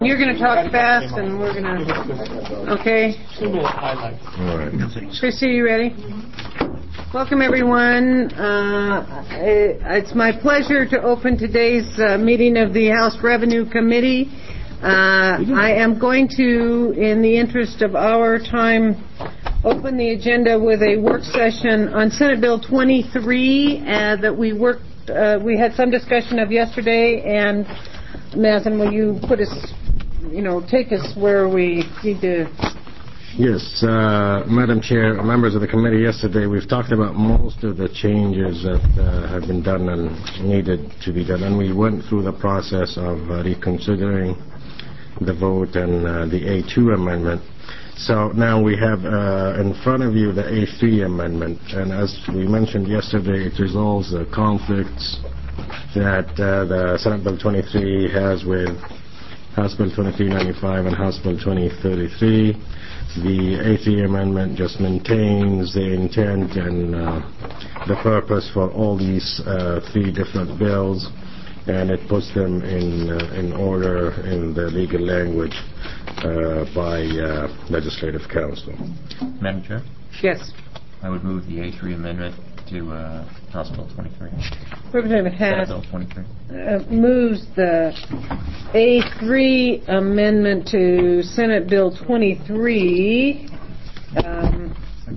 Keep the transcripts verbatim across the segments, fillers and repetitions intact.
You're going to talk fast, and we're going to... Okay. Two-minute highlights. All right. Chrissy, you ready? Welcome, everyone. Uh, it's my pleasure to open today's uh, meeting of the House Revenue Committee. Uh, I am going to, in the interest of our time, open the agenda with a work session on Senate Bill twenty-three uh, that we worked, uh, we had some discussion of yesterday, and Mazen, will you put us, you know, take us where we need to... Yes, uh, Madam Chair, members of the committee, yesterday we've talked about most of the changes that uh, have been done and needed to be done, and we went through the process of uh, reconsidering the vote and uh, the A two amendment. So now we have uh, in front of you the A three amendment, and as we mentioned yesterday, it resolves the conflicts that uh, the Senate Bill twenty-three has with House Bill twenty-three ninety-five and House Bill twenty thirty-three. The A three amendment just maintains the intent and uh, the purpose for all these uh, three different bills, and it puts them in uh, in order in the legal language uh, by uh, Legislative Council. Madam Chair? Yes. I would move the A three amendment to uh, House Bill twenty-three. Representative Hass Bill twenty-three. Uh, moves the A three amendment to Senate Bill twenty-three. Um,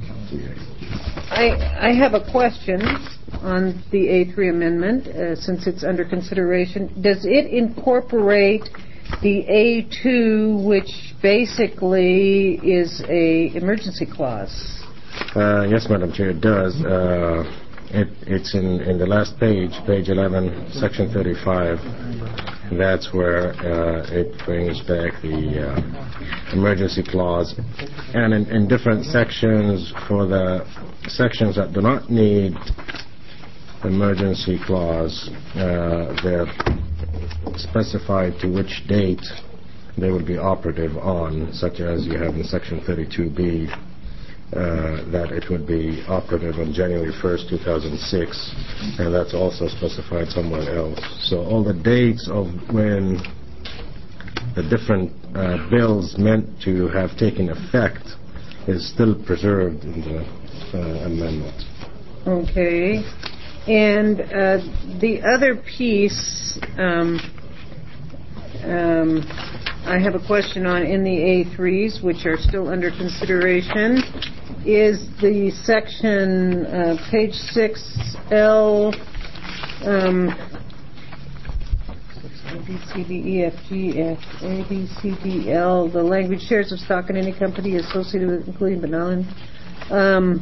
I, I have a question on the A three amendment, uh, since it's under consideration. Does it incorporate the A two, which basically is a emergency clause? Uh, yes, Madam Chair, it does. Uh, it, it's in, in the last page, page eleven, section thirty-five. That's where uh, it brings back the uh, emergency clause. And in, in different sections, for the sections that do not need emergency clause, uh, they're specified to which date they would be operative on, such as you have in section thirty-two B. Uh, that it would be operative on January first, two thousand six, and that's also specified somewhere else. So all the dates of when the different uh, bills meant to have taken effect is still preserved in the uh, amendment. Okay. And uh, the other piece, um, um, I have a question on in the A threes, which are still under consideration, is the section, uh, page six L, um, A, B, C, D, E, F, G, F, A, B, C, D, L, the language shares of stock in any company associated with, including but not in, um,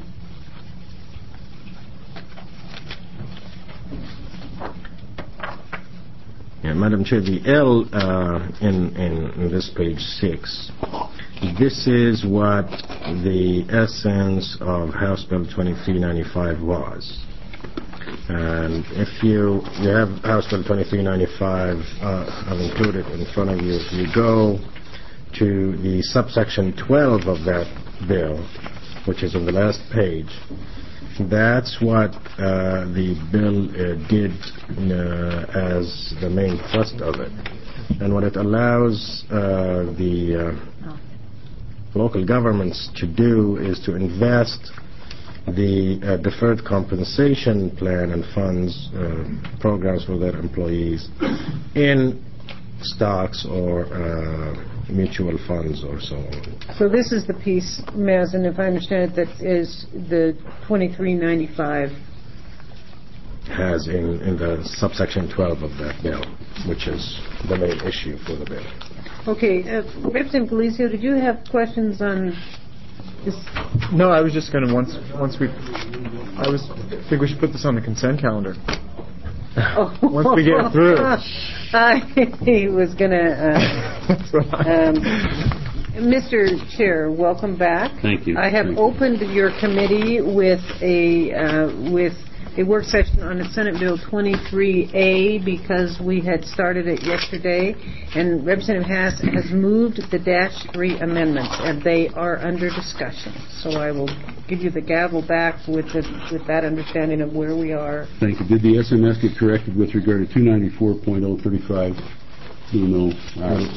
Yeah, Madam Chair, the L uh, in, in, in this page six, this is what the essence of House Bill twenty-three ninety-five was. And if you, you have House Bill twenty-three ninety-five, uh, I've included in front of you. If you go to the subsection twelve of that bill, which is on the last page, that's what uh, the bill uh, did uh, as the main thrust of it. And what it allows uh, the uh, local governments to do is to invest the uh, deferred compensation plan and funds, uh, programs for their employees in stocks or uh, mutual funds or so on. So this is the piece, Mazen, if I understand it, that is the twenty-three ninety-five. Has in, in the subsection twelve of that bill, which is the main issue for the bill. Okay, uh, Representative Galicio, did you have questions on this? No, I was just going to, once once we, I was I think we should put this on the consent calendar. Oh. Once we get it through. I was going to... Uh, um, Mister Chair, welcome back. Thank you. I have Thank opened you. your committee with a uh, with a work session on the Senate Bill twenty-three A because we had started it yesterday, and Representative Hass has moved the dash three amendments, and they are under discussion. So I will give you the gavel back with the, with that understanding of where we are. Thank you. Did the S M S get corrected with regard to two ninety-four point oh thirty-five? Do you know? Uh,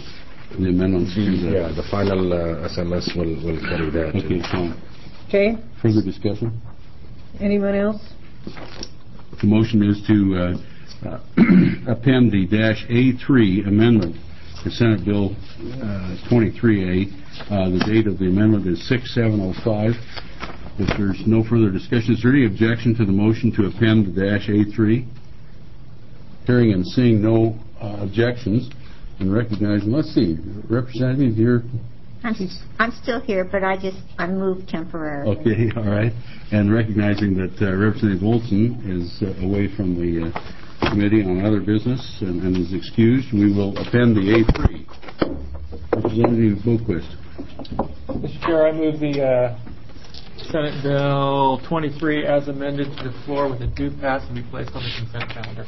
the amendments to Yeah, that. the final uh, S M S will, will carry that. Okay, fine. Okay, Further discussion? anyone else? The motion is to uh, uh, append the dash A three amendment to Senate Bill uh, twenty-three A. Uh, the date of the amendment is six seven oh five. If there's no further discussion, is there any objection to the motion to append the dash A three? Hearing and seeing no uh, objections and recognizing, let's see, Representative, you're... I'm, I'm still here, but I just, I moved temporarily. Okay, all right. And recognizing that uh, Representative Olson is uh, away from the uh, committee on other business and, and is excused, we will append the A three. Representative Boquist. Mister Chair, I move the uh, Senate Bill twenty-three as amended to the floor with a due pass and be placed on the consent calendar.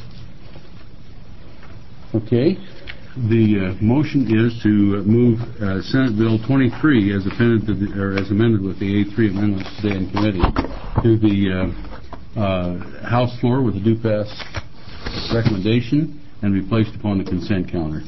Okay. The uh, motion is to uh, move uh, Senate Bill twenty-three as appended to the, or as amended with the A three amendments today in committee to the uh, uh, House floor with a due pass recommendation and be placed upon the consent calendar.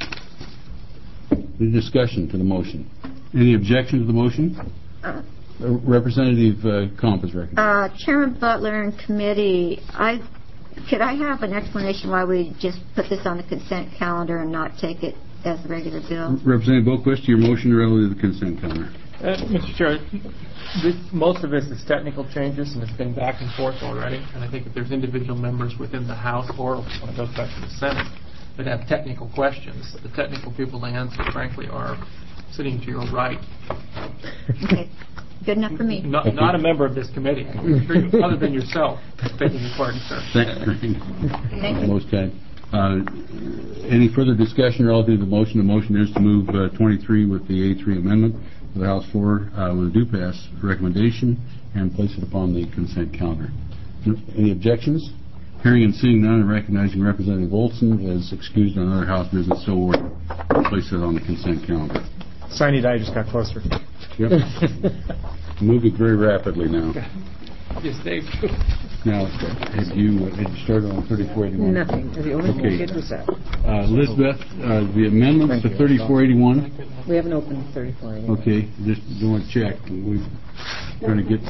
Any discussion to the motion? Any objection to the motion? Uh, Uh, Representative uh, Comp is recommended. uh, Chairman Butler and committee, I could I have an explanation why we just put this on the consent calendar and not take it as a regular bill? Representative Boquist, your motion relative to the consent calendar. Uh, Mister Chair, this, most of this is technical changes, and it's been back and forth already. And I think if there's individual members within the House or when it goes back to the Senate that have technical questions, the technical people to answer, frankly, are sitting to your right. Okay, good enough for me. Not, not a member of this committee, I can assure you, other than yourself, begging your pardon, sir. Thank you. Thank you. Most kind. Uh, any further discussion relative to the motion? The motion is to move uh, twenty-three with the A three amendment to the House floor uh, with a due pass recommendation and place it upon the consent calendar. Any objections? Hearing and seeing none and recognizing Representative Olson is excused on other House business, so we'll place it on the consent calendar. Sine die just got closer. Yep. Moving very rapidly now. Yes, Dave. Now, have you, uh, had you started on thirty-four eighty-one? Nothing. The only thing Okay. we did was that. Uh, Elizabeth, uh, the amendments to thirty-four eighty-one? We haven't opened thirty-four yet. Okay, just want to check. We're trying to get...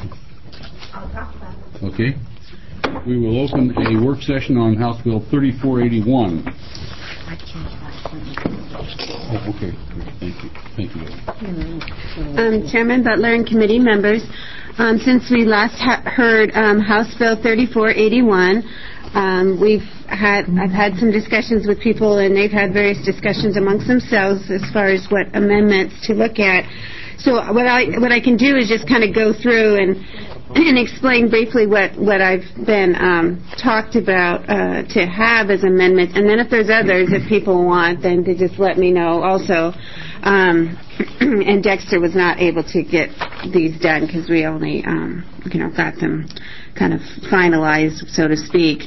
Okay. We will open a work session on House Bill thirty-four eighty-one. I changed my appointment. Oh, okay. Thank you. Thank you. Um, Chairman Butler and committee members, um, since we last ha- heard um, House Bill thirty-four eighty-one, um, we've had I've had some discussions with people, and they've had various discussions amongst themselves as far as what amendments to look at. So what I what I can do is just kind of go through and and explain briefly what what I've been um, talked about uh, to have as amendments, and then if there's others that people want, then to just let me know also. Um, and Dexter was not able to get these done because we only um, you know got them kind of finalized, so to speak,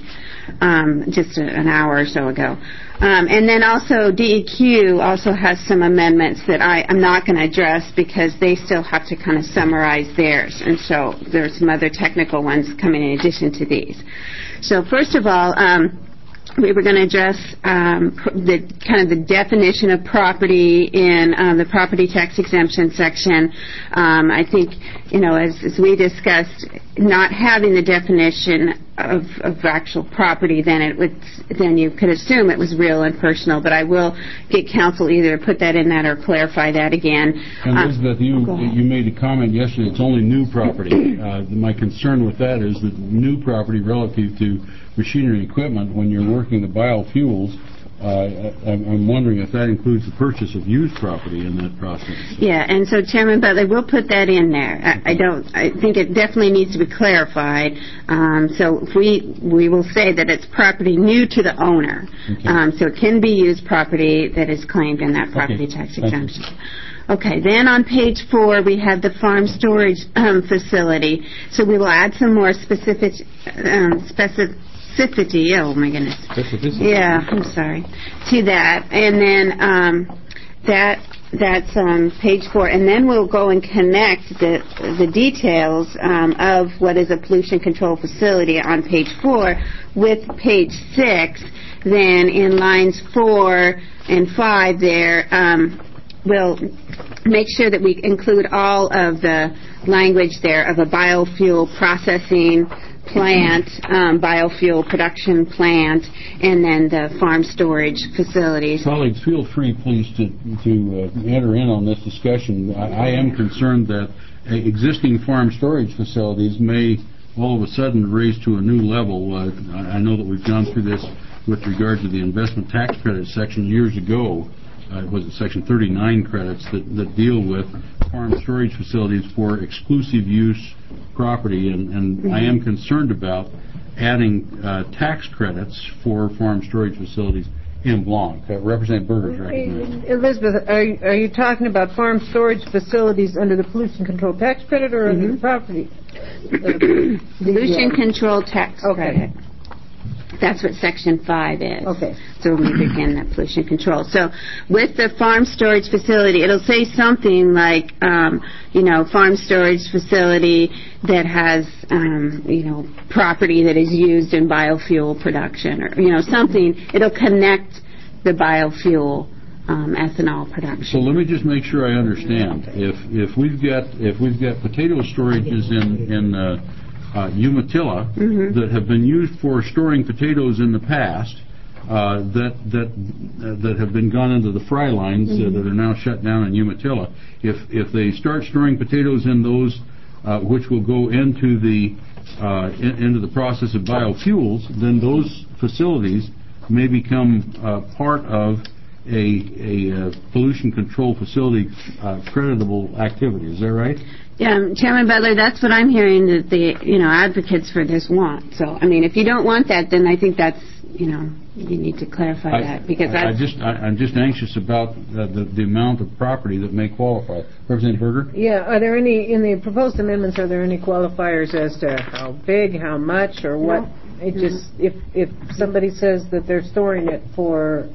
um, just a, an hour or so ago. Um, and then also D E Q also has some amendments that I, I'm not going to address because they still have to kind of summarize theirs. And so there's some other technical ones coming in addition to these. So first of all, um, we were going to address um, pr- the kind of the definition of property in um, the property tax exemption section. Um, I think, you know, as, as we discussed, not having the definition of, of actual property, then it would, then you could assume it was real and personal. But I will get counsel either put that in that or clarify that again. And Uh, Elizabeth, you go ahead. you made a comment yesterday. It's only new property. Uh, my concern with that is that new property relative to machinery and equipment, when you're working the biofuels, uh, I'm I'm wondering if that includes the purchase of used property in that process. Yeah, and so Chairman Butler, we'll put that in there. I, I don't, I think it definitely needs to be clarified. Um, so if we, we will say that it's property new to the owner. Okay. Um, so it can be used property that is claimed in that property Okay. tax Thank you. exemption. Okay, then on page four, we have the farm storage um, facility. So we will add some more specific, um, specificity, oh my goodness. Yeah, I'm sorry, to that. And then um, that that's um, page four. And then we'll go and connect the the details um, of what is a pollution control facility on page four with page six. Then in lines four and five there, um, we'll make sure that we include all of the language there of a biofuel processing plant, um, biofuel production plant, and then the farm storage facilities. Colleagues, feel free, please, to, to uh, enter in on this discussion. I, I am concerned that uh, existing farm storage facilities may all of a sudden raise to a new level. Uh, I know that we've gone through this with regard to the investment tax credit section years ago. Uh, was it section thirty-nine credits that, that deal with farm storage facilities for exclusive use property, and, and mm-hmm. I am concerned about adding uh, tax credits for farm storage facilities in Blanc. Uh, Representative Berger's recognized. Elizabeth, are you, are you talking about farm storage facilities under the pollution control tax credit or mm-hmm. under the property? Uh, pollution yeah. control tax okay. credit. That's what Section five is. Okay. So we begin that pollution control. So with the farm storage facility, it'll say something like, um, you know, farm storage facility that has, um, you know, property that is used in biofuel production, or, you know, something. It'll connect the biofuel um, ethanol production. So let me just make sure I understand. If if we've got if we've got potato storages in in uh, Uh, Umatilla mm-hmm. that have been used for storing potatoes in the past, uh, that that uh, that have been gone into the fry lines mm-hmm. uh, that are now shut down in Umatilla. If if they start storing potatoes in those, uh, which will go into the uh, in, into the process of biofuels, then those facilities may become uh, part of a a uh, pollution control facility uh, creditable activity. Is that right? Yeah, um, Chairman Butler, that's what I'm hearing that the, you know, advocates for this want. So, I mean, if you don't want that, then I think that's, you know, you need to clarify I, that, because I, I just, I, I'm just anxious about uh, the, the amount of property that may qualify. Representative Berger? Yeah, are there any, in the proposed amendments, are there any qualifiers as to how big, how much, or what? No. It just, if, if somebody says that they're storing it for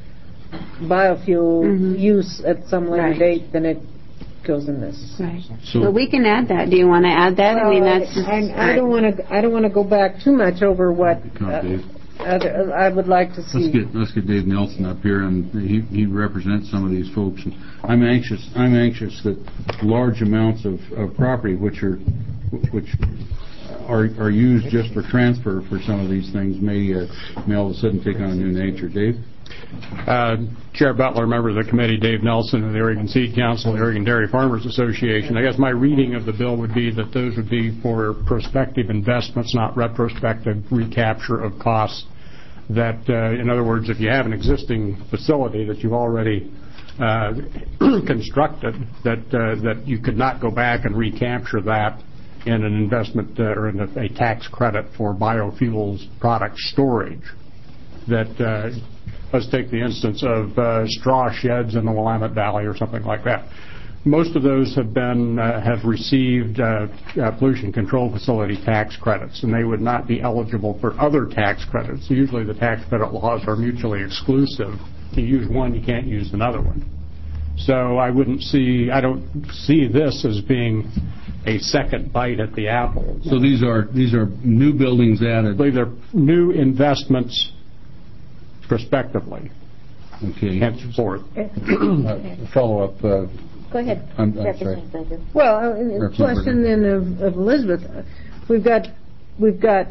biofuel mm-hmm. use at some later right. date, then it goes in this. Right. So well, we can add that. Do you want to add that? Well, I mean, that's. I, I, I don't want to. I don't want to go back too much over what uh, other, I would like to see. Let's get let's get Dave Nelson up here, and he he represents some of these folks. And I'm anxious. I'm anxious that large amounts of, of property, which are which are are used just for transfer for some of these things, may uh, may all of a sudden take on a new nature. Dave. Uh, Chair Butler, members of the committee, Dave Nelson of the Oregon Seed Council, the Oregon Dairy Farmers Association. I guess my reading of the bill would be that those would be for prospective investments, not retrospective recapture of costs. That, uh, in other words, if you have an existing facility that you've already uh, constructed, that uh, that you could not go back and recapture that in an investment uh, or in a, a tax credit for biofuels product storage. That uh, let's take the instance of uh, straw sheds in the Willamette Valley or something like that. Most of those have been uh, have received uh, uh, pollution control facility tax credits, and they would not be eligible for other tax credits. So usually the tax credit laws are mutually exclusive. If you use one, you can't use another one. So I wouldn't see, I don't see this as being a second bite at the apple. So these are these are new buildings added. I believe they're new investments prospectively. Okay. Henceforth. uh, follow up. Uh, Go ahead. I'm, I'm sorry. Well, uh, question then of, of Elizabeth. We've got we've got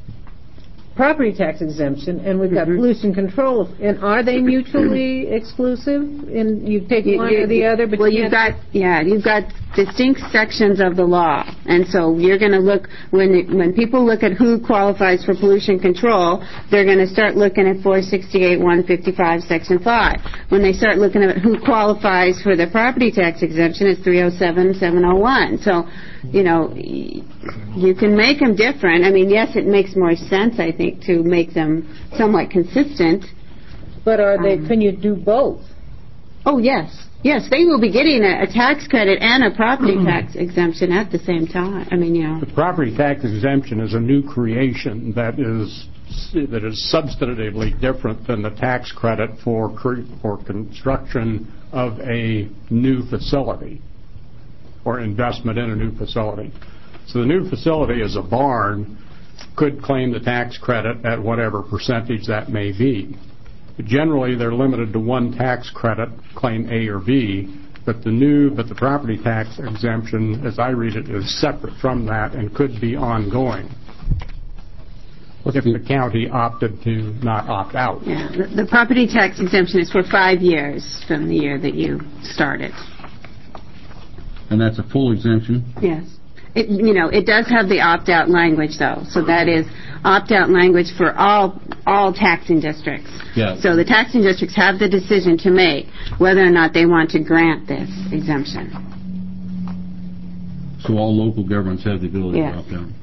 property tax exemption and we've got mm-hmm. pollution control. And are they mutually exclusive? And you take you, one you, or the other, but well, you you've got yeah, you've got distinct sections of the law, and so you're going to look when it, when people look at who qualifies for pollution control, they're going to start looking at four sixty-eight one fifty-five Section five. When they start looking at who qualifies for the property tax exemption, it's three oh seven seven oh one. So, you know, you can make them different. I mean, yes, it makes more sense, I think, to make them somewhat consistent. But are they? Um, can you do both? Oh yes. Yes, they will be getting a, a tax credit and a property tax exemption at the same time. I mean, you know. The property tax exemption is a new creation that is that is substantively different than the tax credit for for construction of a new facility or investment in a new facility. So the new facility is a barn, could claim the tax credit at whatever percentage that may be. Generally, they're limited to one tax credit, claim A or B, but the new, but the property tax exemption, as I read it, is separate from that and could be ongoing if the county opted to not opt out. Yeah, the, the property tax exemption is for five years from the year that you started. And that's a full exemption? Yes. It, you know, it does have the opt-out language, though. So that is opt-out language for all all taxing districts. Yeah. So the taxing districts have the decision to make whether or not they want to grant this exemption. So all local governments have the ability Yes. to opt out.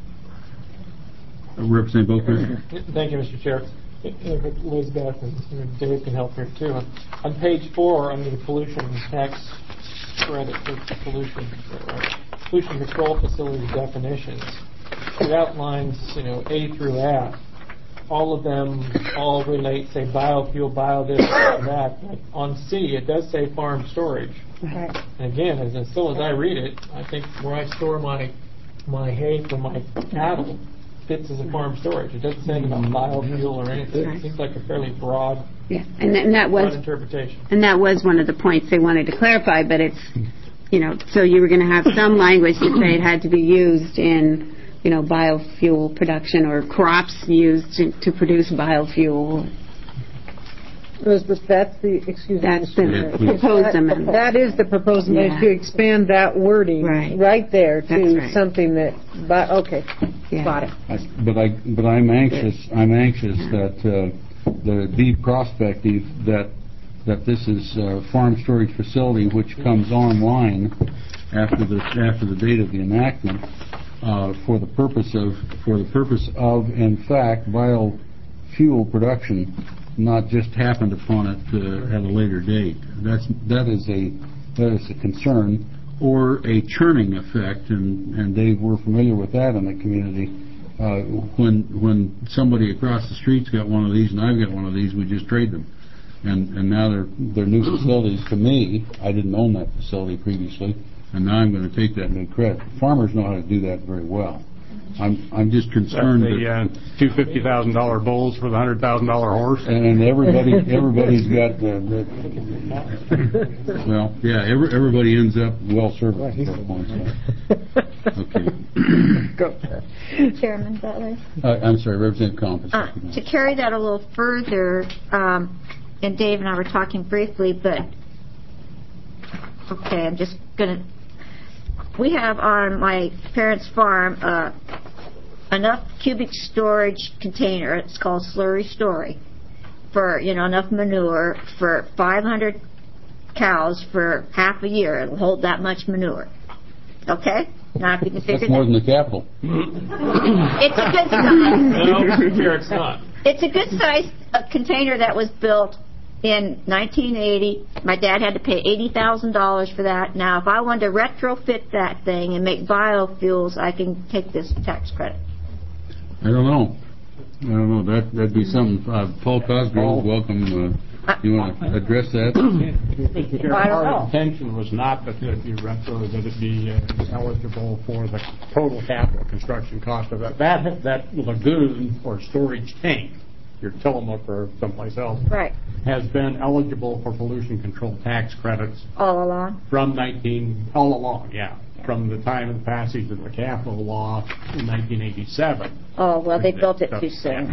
Uh, Representative Boker? Thank you, Mister Chair. If Elizabeth and Dave can help here too. On page four, under the pollution tax credit for pollution, uh, pollution control facility definitions, it outlines, you know, A through F. All of them all relate, say, biofuel, bio this, and that. But on C, it does say farm storage. Right. And again, as, as still as I read it, I think where I store my my hay for my cattle fits as a farm storage. It doesn't say anything about biofuel or anything. It seems like a fairly broad, Yeah, and, and that broad was interpretation. and that was one of the points they wanted to clarify. But it's, you know, so you were going to have some language to say it had to be used in, you know, biofuel production or crops used to, to produce biofuel. Elizabeth, that's the, excuse me. That's the Yeah, please. proposed amendment. That is the proposed amendment, Yeah. to expand that wording Right. right there That's to right. something that, but, okay, Yeah. got it. I- But I, but I'm anxious, I'm anxious that uh, the deed prospective, that, that this is a farm storage facility which comes online after the, after the date of the enactment, uh, for the purpose of, for the purpose of, in fact, biofuel production, not just happened upon it uh, at a later date. That's, that is a, that is a concern, or a churning effect, and, and Dave, we're familiar with that in the community. Uh, when, when somebody across the street's got one of these and I've got one of these, we just trade them. And, and now they're, they're new facilities to me. I didn't own that facility previously, and now I'm going to take that new credit. Farmers know how to do that very well. I'm, I'm just concerned That's the that, uh, two fifty thousand dollar bulls for the one hundred thousand dollar horse. and everybody, everybody's got the, the well, yeah, every, everybody ends up well served at that point. So. Okay. Chairman Butler. Uh, I'm sorry, Representative Compass. Uh, to carry that a little further, um, and Dave and I were talking briefly, but okay, I'm just going to. We have on my parents' farm uh, enough cubic storage container. It's called slurry story for, you know, enough manure for five hundred cows for half a year. It'll hold that much manure. Okay. Now, if you can figure That's more that. than the capital. It's a good size. No, here it's not. It's a good size uh, container that was built in nineteen eighty. My dad had to pay eighty thousand dollars for that. Now, if I wanted to retrofit that thing and make biofuels, I can take this tax credit. I don't know. I don't know. That, that'd be something, uh, Paul Cosgrove, welcome. Uh, you want to address that? Mister Chair, I don't know. our intention was not that it be retro, that it be uh, eligible for the total capital construction cost of that. That, that lagoon or storage tank, your Tillamook or someplace else, Right. has been eligible for pollution control tax credits All along. from nineteen, all along, yeah, from the time of the passage of the capital law in nineteen eighty-seven. Oh, well, they built it too soon.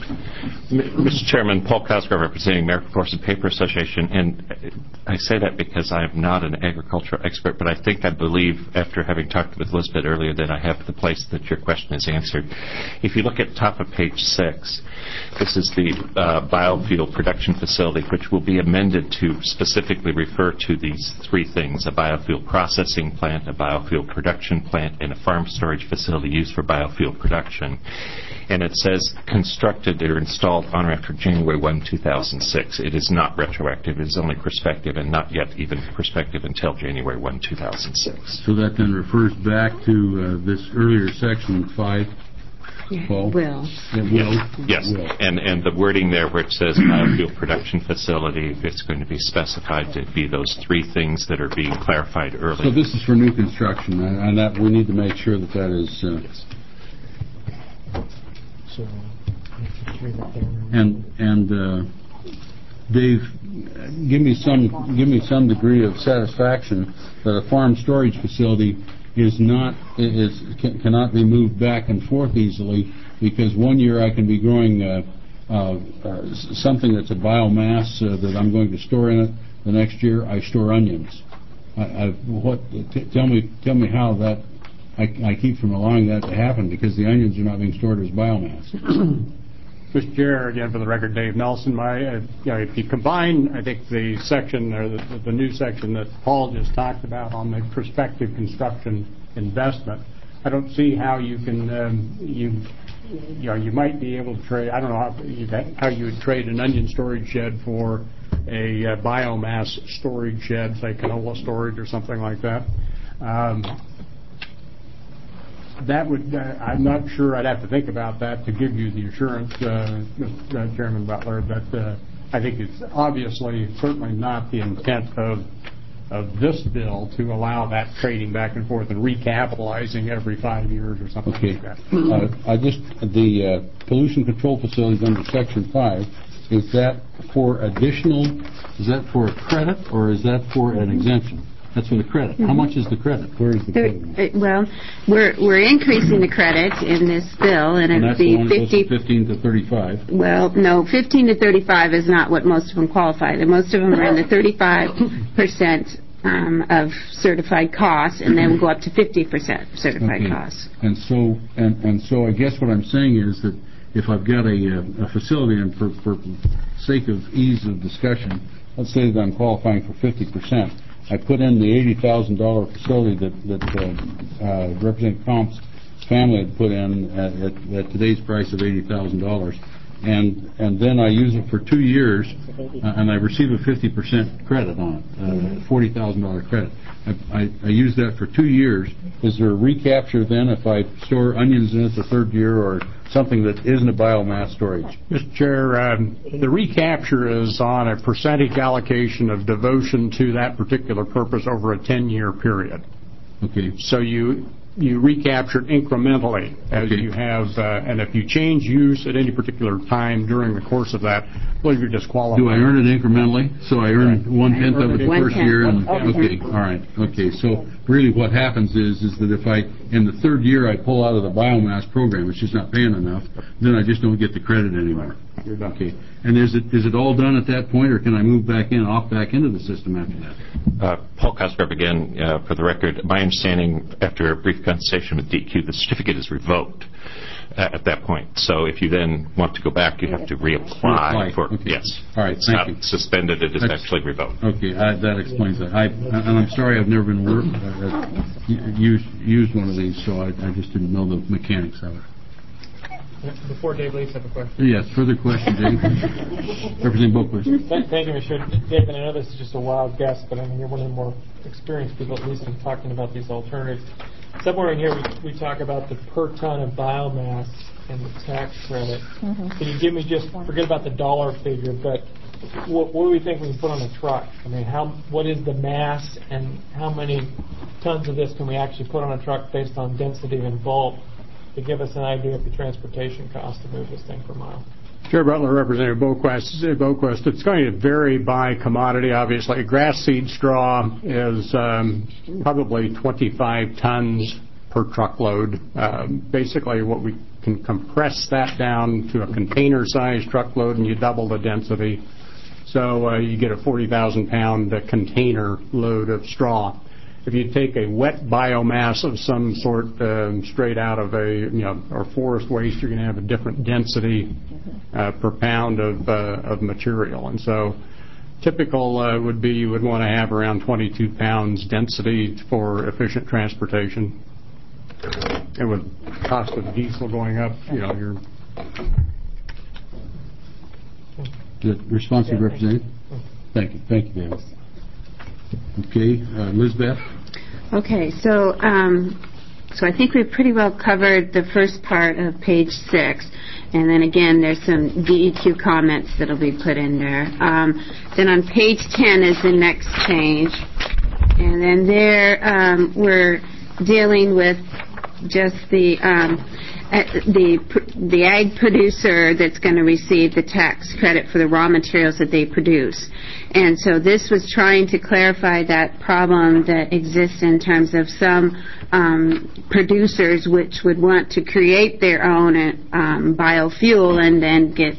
Mister Chairman, Paul Cosgrove representing American Forest and Paper Association, and I say that because I am not an agricultural expert, but I think I believe, after having talked with Elizabeth earlier, that I have the place that your question is answered. If you look at the top of page six, this is the uh, biofuel production facility, which will be amended to specifically refer to these three things: a biofuel processing plant, a biofuel production plant, and a farm storage facility used for biofuel production. And it says constructed or installed on or after January first, two thousand six. It is not retroactive. It is only prospective, and not yet even prospective until January first, two thousand six. So that then refers back to uh, this earlier section five. Yeah, Paul? will. It will. Yes, Will. and and the wording there where it says biofuel production facility, it's going to be specified to be those three things that are being clarified earlier. So this is for new construction, and, and that we need to make sure that that is. Uh, So, and and uh, Dave, give me some give me some degree of satisfaction that a farm storage facility is not is can, cannot be moved back and forth easily, because one year I can be growing uh, uh, uh, something that's a biomass uh, that I'm going to store in it. The next year I store onions. I, I, what? T- tell me tell me how that I, I keep from allowing that to happen, because the onions are not being stored as biomass. Mister Chair, again for the record, Dave Nelson. My, uh, you know, if you combine, I think the section or the, the new section that Paul just talked about on the prospective construction investment, I don't see how you can um, you you know you might be able to trade. I don't know how you, how you would trade an onion storage shed for a uh, biomass storage shed, say canola storage or something like that. Um, That would, uh, I'm not sure, I'd have to think about that to give you the assurance, uh, Mister Chairman Butler, but uh, I think it's obviously certainly not the intent of of this bill to allow that trading back and forth and recapitalizing every five years or something Okay. like that. Uh, I just, the uh, pollution control facilities under Section five, is that for additional, is that for a credit, or is that for an exemption? That's for the credit. Mm-hmm. How much is the credit? Where is the There, credit? uh, well, we're we're increasing the credit in this bill, and, And it'd that's the be one that goes fifty. from fifteen to thirty-five. Well, no, fifteen to thirty-five is not what most of them qualify. And most of them are in the thirty-five percent um, of certified costs, and then we'll go up to fifty percent certified Okay. costs. And so, and, and so I guess what I'm saying is that if I've got a, uh, a facility, and for, for sake of ease of discussion, let's say that I'm qualifying for fifty percent. I put in the eighty thousand dollars facility that, that uh, uh, Representative Comp's family had put in at, at, at today's price of eighty thousand dollars. And and then I use it for two years, uh, and I receive a fifty percent credit on it, uh, forty thousand dollars credit. I, I, I use that for two years. Is there a recapture then if I store onions in it the third year, or something that isn't a biomass storage? Mister Chair, um, the recapture is on a percentage allocation of devotion to that particular purpose over a ten-year period. Okay. So you you recapture it incrementally as Okay. you have, uh, and if you change use at any particular time during the course of that, well, you're disqualified. Do I earn it incrementally? So I earn one tenth of it the One first tenth. year, and Okay. okay, all right, okay. So really, what happens is, is that if I in the third year I pull out of the biomass program, it's just not paying enough, then I just don't get the credit anymore. You're done. Okay. And is it is it all done at that point, or can I move back in, off back into the system after that? Uh, Paul Cosgrove again, uh, for the record. My understanding, after a brief consultation with D E Q, the certificate is revoked uh, at that point. So if you then want to go back, you have to reapply Reapply. for Okay. yes. All right, It's thank not you. suspended; it is That's- actually revoked. Okay, I, that explains that. I and I'm sorry I've never been work, uh, used used one of these, so I, I just didn't know the mechanics of it. Before Dave leaves, I have a question. Yes, further question, Dave. Representative Boquist. Thank thank you, Mister Dave, and I know this is just a wild guess, but I mean, you're one of the more experienced people, at least in talking about these alternatives. Somewhere in here, we, we talk about the per ton of biomass and the tax credit. Mm-hmm. Can you give me just, forget about the dollar figure, but what, what do we think we can put on a truck? I mean, how, what is the mass, and how many tons of this can we actually put on a truck based on density and bulk to give us an idea of the transportation cost to move this thing per mile? Chair Butler, Representative Boquist, Boquist, it's going to vary by commodity, obviously. Grass seed straw is um, probably twenty-five tons per truckload. Um, basically, what we can compress that down to a container-sized truckload, and you double the density. So uh, you get a forty thousand pound uh, container load of straw. If you take a wet biomass of some sort um, straight out of a, you know, or forest waste, you're going to have a different density uh, per pound of uh, of material. And so typical uh, would be you would want to have around twenty-two pounds density for efficient transportation. And with cost of diesel going up, you know, you're... Good. Responsive representative? Thank you. Thank you, David. Okay, uh, Lizbeth? Okay, so um, so I think we've pretty well covered the first part of page six, and then again there's some D E Q comments that'll be put in there. Um, then on page ten is the next change, and then there um, we're dealing with just the um, uh, the the ag producer that's going to receive the tax credit for the raw materials that they produce. And so this was trying to clarify that problem that exists in terms of some um, producers which would want to create their own um, biofuel and then get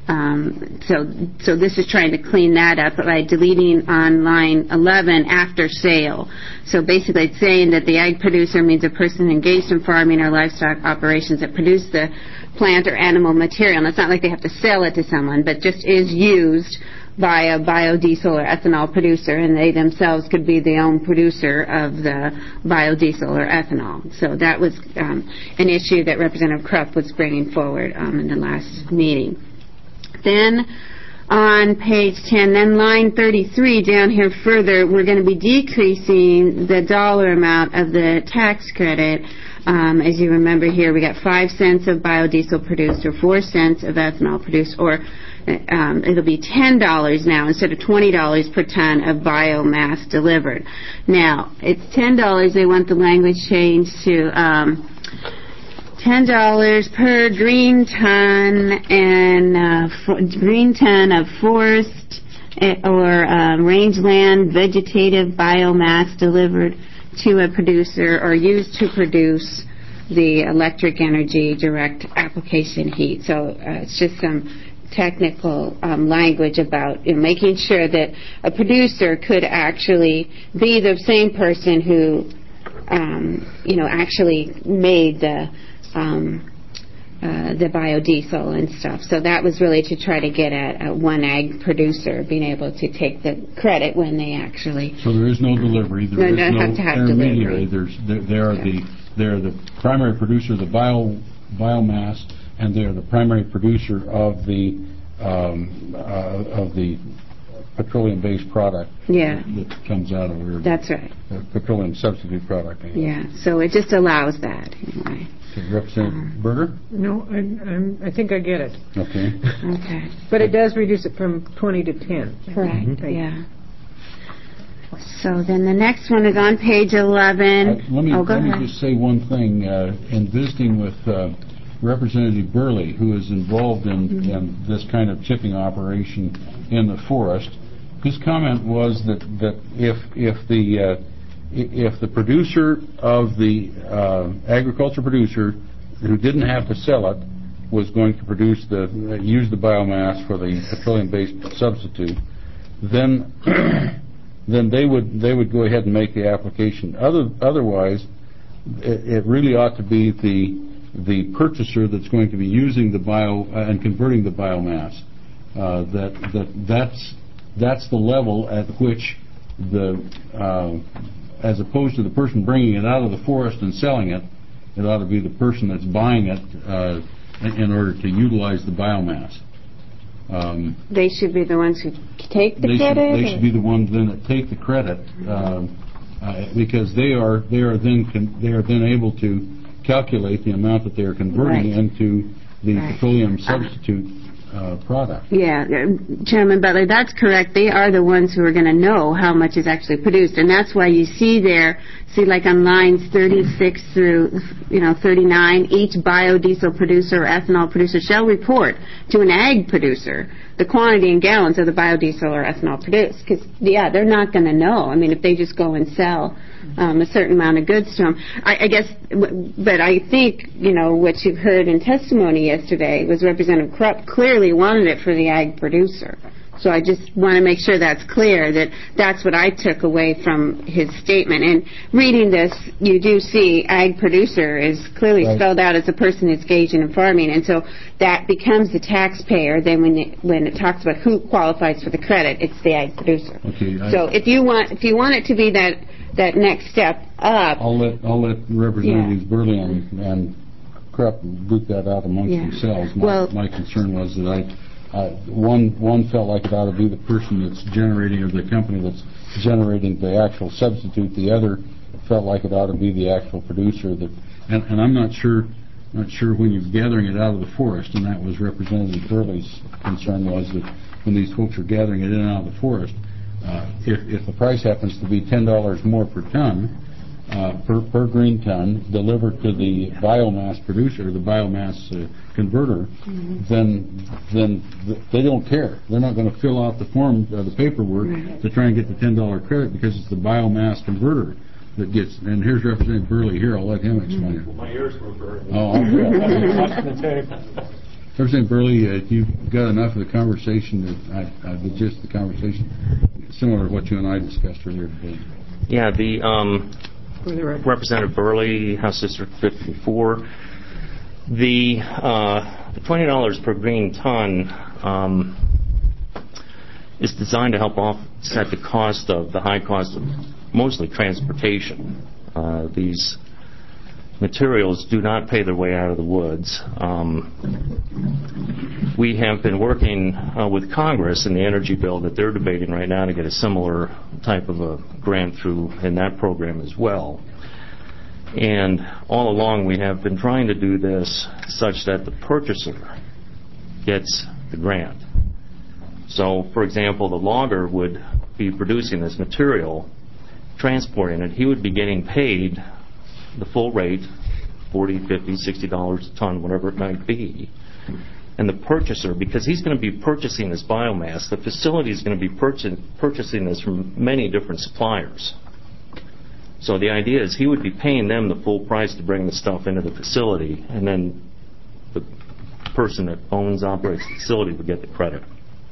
Um, so, so this is trying to clean that up by deleting on line eleven after sale. So basically it's saying that the ag producer means a person engaged in farming or livestock operations that produce the plant or animal material. And it's not like they have to sell it to someone, but just is used by a biodiesel or ethanol producer, and they themselves could be the own producer of the biodiesel or ethanol. So that was um, an issue that Representative Krupp was bringing forward um, in the last meeting. Then on page ten, then line thirty-three down here further, we're going to be decreasing the dollar amount of the tax credit. Um, as you remember here, we got five cents of biodiesel produced or four cents of ethanol produced, or um, it'll be ten dollars now instead of twenty dollars per ton of biomass delivered. Now, it's ten dollars. They want the language changed to Um, ten dollars per green ton and uh, f- green ton of forest or uh, rangeland vegetative biomass delivered to a producer or used to produce the electric energy direct application heat. So uh, it's just some technical um, language about you know, making sure that a producer could actually be the same person who um, you know actually made the Um, uh, the biodiesel and stuff. So that was really to try to get at uh, one ag producer being able to take the credit when they actually. So there is no delivery. There no, is no have to have intermediary. delivery. There's they, they are the they are the primary producer of the bio biomass, and they are the primary producer of the um, uh, of the petroleum-based product. Yeah. That, that comes out of it. That's right. The petroleum substitute product. Anyway. Yeah. So it just allows that anyway. Okay, Representative um, Berger? No, I, I'm, I think I get it. Okay. Okay. But it does reduce it from twenty to ten. Correct, mm-hmm. Yeah. So then the next one is on page eleven. Uh, let me, oh, go let ahead. me just say one thing. Uh, in visiting with uh, Representative Burley, who is involved in, mm-hmm. in this kind of chipping operation in the forest, his comment was that, that if, if the uh, if the producer of the uh, agriculture producer who didn't have to sell it was going to produce the uh, use the biomass for the petroleum-based substitute, then then they would they would go ahead and make the application. Other otherwise, it, it really ought to be the the purchaser that's going to be using the bio uh, and converting the biomass. Uh, that that that's that's the level at which the uh, as opposed to the person bringing it out of the forest and selling it, it ought to be the person that's buying it uh, in, in order to utilize the biomass. Um, they should be the ones who take the they credit? Should, they should be the ones then that take the credit uh, uh, because they are they are then con- they are then able to calculate the amount that they are converting right. into the right. petroleum substitute Uh, product. Yeah, Chairman Butler, that's correct. They are the ones who are going to know how much is actually produced, and that's why you see there, see like on lines thirty-six through, you know, thirty-nine, each biodiesel producer or ethanol producer shall report to an ag producer the quantity in gallons of the biodiesel or ethanol produced. Because, yeah, they're not going to know. I mean, if they just go and sell um, a certain amount of goods to them. I, I guess, but I think, you know, what you've heard in testimony yesterday was Representative Krupp clearly wanted it for the ag producer. So I just want to make sure that's clear, that that's what I took away from his statement. And reading this, you do see ag producer is clearly right. spelled out as a person that's engaged in farming, and so that becomes the taxpayer. Then when it, when it talks about who qualifies for the credit, it's the ag producer. Okay. I, so if you want if you want it to be that that next step up, I'll let I'll let Representatives yeah. Burley and, and Krupp boot that out amongst yeah. themselves. My, well, my concern was that I. Uh, one one felt like it ought to be the person that's generating, or the company that's generating the actual substitute. The other felt like it ought to be the actual producer. That, and, and I'm not sure, not sure when you're gathering it out of the forest. And that was Representative Burley's concern, was that when these folks are gathering it in and out of the forest, uh, if if the price happens to be ten dollars more per ton, uh, per, per green ton delivered to the biomass producer, the biomass uh, converter, mm-hmm. then then th- they don't care. They're not going to fill out the form, uh, the paperwork right. to try and get the ten dollar credit because it's the biomass converter that gets. And here's Representative Burley here. I'll let him explain it. Well, my ears were burning. Oh, Representative Burley, uh, you've got enough of the conversation that I, I the gist of the conversation, similar to what you and I discussed earlier today. Yeah, the um, Representative Burley, House District fifty-four. The uh, twenty dollars per green ton um, is designed to help offset the cost of the high cost of mostly transportation. Uh, these materials do not pay their way out of the woods. Um, we have been working uh, with Congress in the energy bill that they're debating right now to get a similar type of a grant through in that program as well. And all along we have been trying to do this such that the purchaser gets the grant. So, for example, the logger would be producing this material, transporting it. He would be getting paid the full rate, forty, fifty, sixty dollars a ton, whatever it might be. And the purchaser, because he's going to be purchasing this biomass, the facility is going to be purchasing, purchasing this from many different suppliers. So the idea is he would be paying them the full price to bring the stuff into the facility, and then the person that owns, operates the facility would get the credit.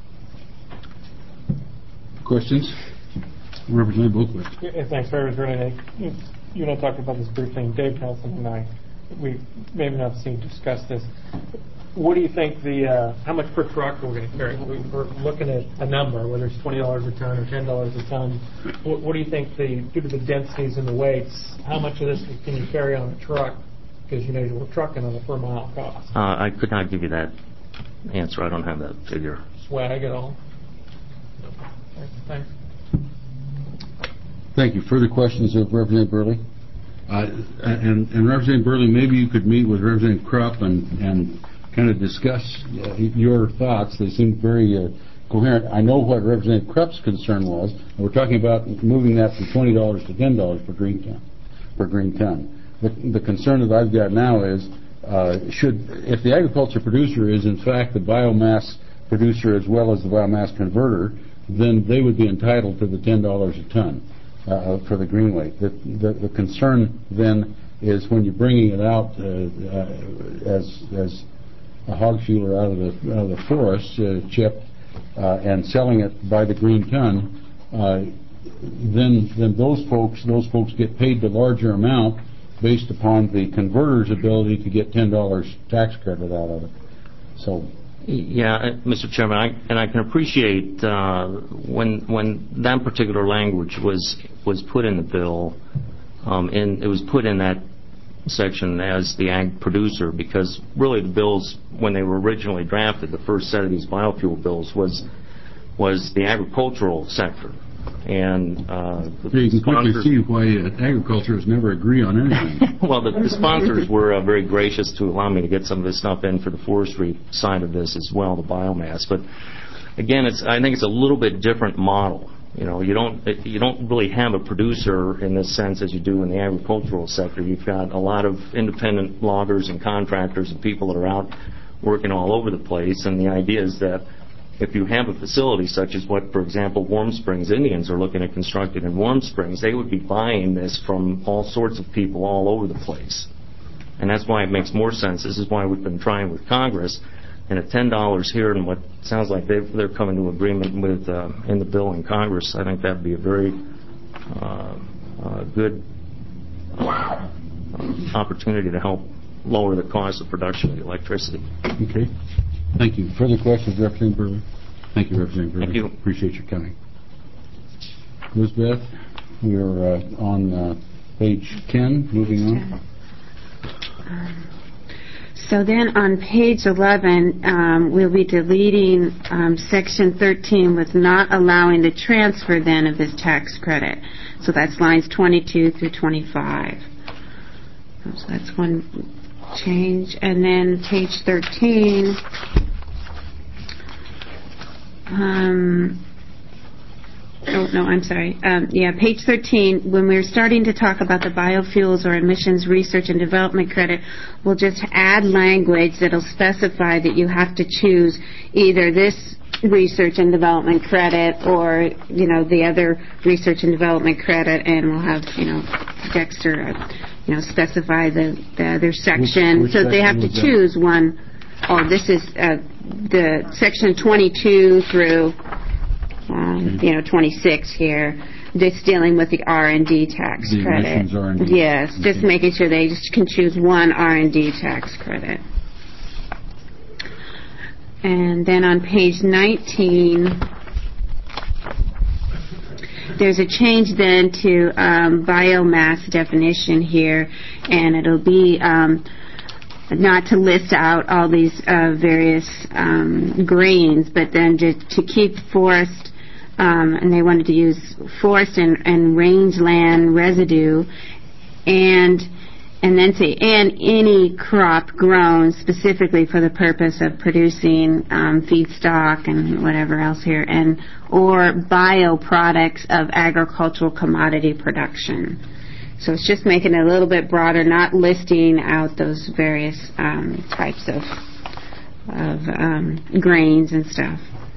Questions? Representative Oakley. Yeah, thanks, Representative. You, you and I talked about this briefly, and Dave Nelson and I, we maybe not seen discuss this. What do you think the, uh, how much per truck we're going to carry? We, we're looking at a number, whether it's twenty dollars a ton or ten dollars a ton. What, what do you think, the, due to the densities and the weights, how much of this can you carry on a truck? Because, you know, you're trucking on a per mile cost. Uh, I could not give you that answer. I don't have that figure. Swag at all? Thanks. Thank you. Further questions of Representative Burley? Uh, and, and Representative Burley, maybe you could meet with Representative Krupp and, and kind of discuss uh, your thoughts. They seem very uh, coherent. I know what Representative Krupp's concern was. We're talking about moving that from twenty dollars to ten dollars per green ton. Per green ton. The, the concern that I've got now is, uh, should if the agriculture producer is in fact the biomass producer as well as the biomass converter, then they would be entitled to the ten dollars a ton. Uh, for the green weight. The, the, the concern then is when you're bringing it out uh, uh, as as a hog fueler out of the out of the forest, uh, chipped, uh, and selling it by the green ton, uh, then then those folks those folks get paid the larger amount based upon the converter's ability to get ten dollars tax credit out of it. So. Yeah, Mister Chairman, I, and I can appreciate uh, when when that particular language was was put in the bill, um, and it was put in that section as the ag producer, because really the bills, when they were originally drafted, the first set of these biofuel bills was was the agricultural sector. And uh, the yeah, you can quickly see why uh, agriculturists never agree on anything. Well, the, the sponsors were uh, very gracious to allow me to get some of this stuff in for the forestry side of this as well, the biomass. But again, it's I think it's a little bit different model. You know, you don't it, you don't really have a producer in this sense as you do in the agricultural sector. You've got a lot of independent loggers and contractors and people that are out working all over the place. And the idea is that if you have a facility such as what, for example, Warm Springs Indians are looking at constructing in Warm Springs, they would be buying this from all sorts of people all over the place. And that's why it makes more sense. This is why we've been trying with Congress. And at ten dollars here, and what sounds like they've, they're coming to agreement with uh, in the bill in Congress, I think that would be a very uh, uh, good uh, opportunity to help lower the cost of production of the electricity. Okay. Thank you. Further questions, Representative Burley? Thank you, Representative Burley. Thank you. Appreciate your coming. Elizabeth, we are uh, on uh, page ten, moving on. Um, so then on page eleven, um, we'll be deleting um, section thirteen with not allowing the transfer then of this tax credit. So that's lines twenty-two through twenty-five. So that's one change. And then page thirteen, um, oh, no, I'm sorry. Um, yeah, page thirteen, when we're starting to talk about the biofuels or emissions research and development credit, we'll just add language that'll specify that you have to choose either this research and development credit or, you know, the other research and development credit, and we'll have, you know, Dexter, uh, you know, specify the, the other section. Which, which so they have to section choose one. Oh, this is uh, the section twenty-two through, um, you know, twenty-six here. Just dealing with the R and D tax the credit. emissions R and D. Yes, Okay. just making sure they just can choose one R and D tax credit. And then on page nineteen, there's a change then to um, biomass definition here, and it'll be um, not to list out all these uh, various um, grains, but then to, to keep forest, um, and they wanted to use forest and, and rangeland residue, and and then say, and any crop grown specifically for the purpose of producing um, feedstock and whatever else here, and or bioproducts of agricultural commodity production. So it's just making it a little bit broader, not listing out those various um, types of of um, grains and stuff.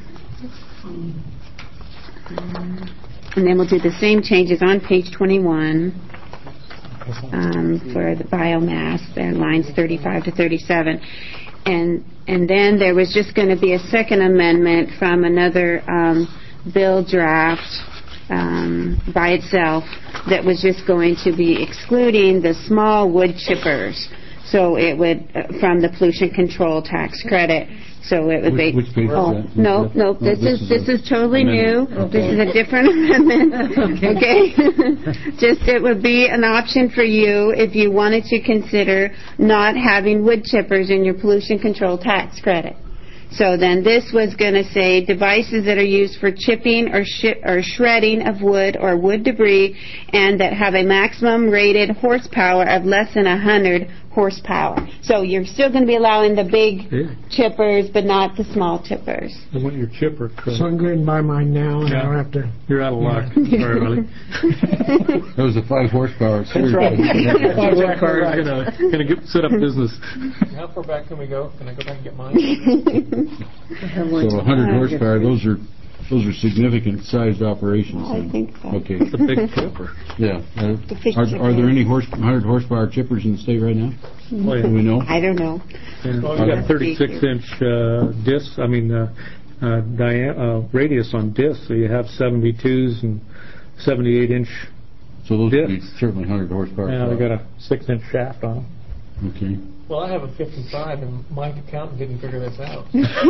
And then we'll do the same changes on page twenty-one. Um, for the biomass, there, lines thirty-five to thirty-seven. And and then there was just going to be a second amendment from another um, bill draft um, by itself that was just going to be excluding the small wood chippers. So it would, uh, from the pollution control tax credit. So it would Which, be... which page oh, is that? no, Is that- no, oh, this is this is totally new. amendment. This is a different amendment. Okay? Just it would be an option for you if you wanted to consider not having wood chippers in your pollution control tax credit. So then this was going to say devices that are used for chipping or, sh- or shredding of wood or wood debris and that have a maximum rated horsepower of less than one hundred horsepower. So you're still going to be allowing the big Yeah. chippers but not the small chippers. I want your chipper credit. So I'm going to buy mine now, and I don't have to... You're out of luck. Sorry, Willie. That was a five horsepower. That's right. That's Jack Carr's right. gonna gonna get, set up business. How far back can we go? Can I go back and get mine? So one hundred horsepower, those are those are significant sized operations. I then. think so. Okay. It's a big chipper. Yeah. Uh, The fish are, chipper. are there any horse, one hundred horsepower chippers in the state right now? Oh, Do we know? I don't know. Well, you got thirty-six inch uh, discs. I mean, uh, uh, dia- uh, radius on discs. So you have seventy-twos and seventy-eight inch. So those would be Discs. certainly one hundred horsepower. Yeah, they got a six inch shaft on them. Okay. Well, I have a fifty-five, and my accountant didn't figure this out.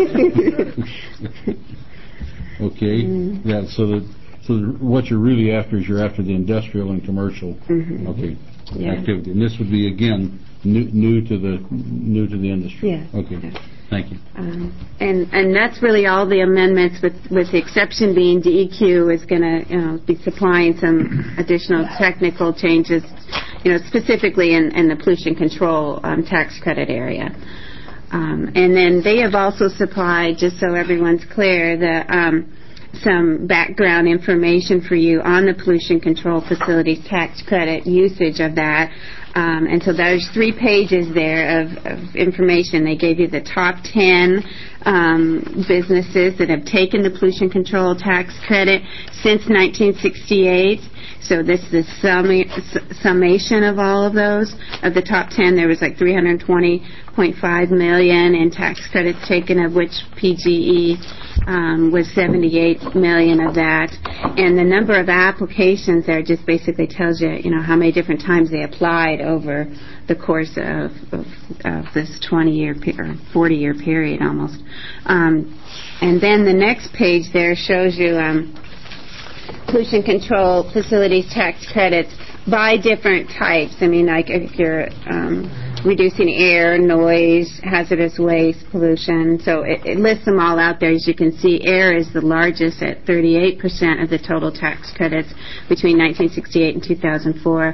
Okay. Yeah. So the so the, what you're really after is you're after the industrial and commercial. Mhm. Okay. Yeah. Activity, and this would be again new, new to the new to the industry. Yeah. Okay. Thank you. Um, and and that's really all the amendments, with with the exception being D E Q is going to you know be supplying some additional technical changes, you know specifically in, in the pollution control um, tax credit area. Um, and then they have also supplied, just so everyone's clear, the um, some background information for you on the pollution control facilities tax credit usage of that. Um, and so there's three pages there of, of information. They gave you the top ten um, businesses that have taken the pollution control tax credit since nineteen sixty-eight. So this is the summa- summation of all of those. Of the top ten, there was like three hundred twenty point five million in tax credits taken, of which P G E um, was seventy-eight million of that. And the number of applications there just basically tells you, you know, how many different times they applied over the course of, of, of this twenty-year pe- or forty-year period almost. Um, and then the next page there shows you um, pollution control facilities tax credits by different types. I mean, like if you're um, reducing air, noise, hazardous waste, pollution. So it, it lists them all out there. As you can see, air is the largest at thirty-eight percent of the total tax credits between nineteen sixty-eight and two thousand four.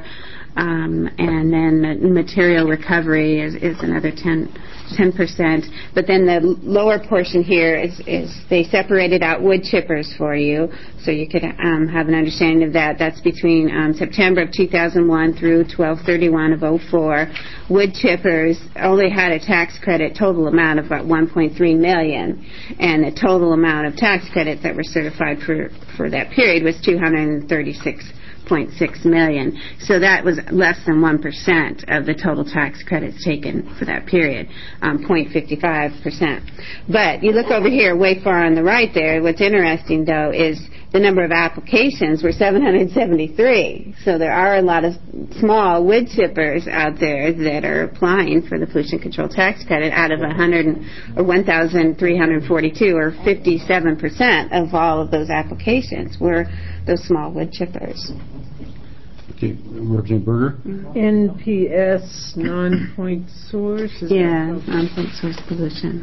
Um, and then material recovery is, is another ten percent. But then the lower portion here is, is they separated out wood chippers for you, so you could um, have an understanding of that. That's between um, September of two thousand one through twelve thirty-one of oh four. Wood chippers only had a tax credit total amount of about one point three million dollars, and the total amount of tax credits that were certified for, for that period was two hundred thirty-six point six million dollars. So that was less than one percent of the total tax credits taken for that period, um, zero point five five percent. But you look over here way far on the right there, what's interesting though is the number of applications were seven hundred seventy-three. So there are a lot of small wood chippers out there that are applying for the pollution control tax credit out of one hundred or one thousand three hundred forty-two, or fifty-seven percent of all of those applications were those small wood chippers. Okay, Representative Berger? N P S, non-point source? Is Yeah, that- non-point source pollution.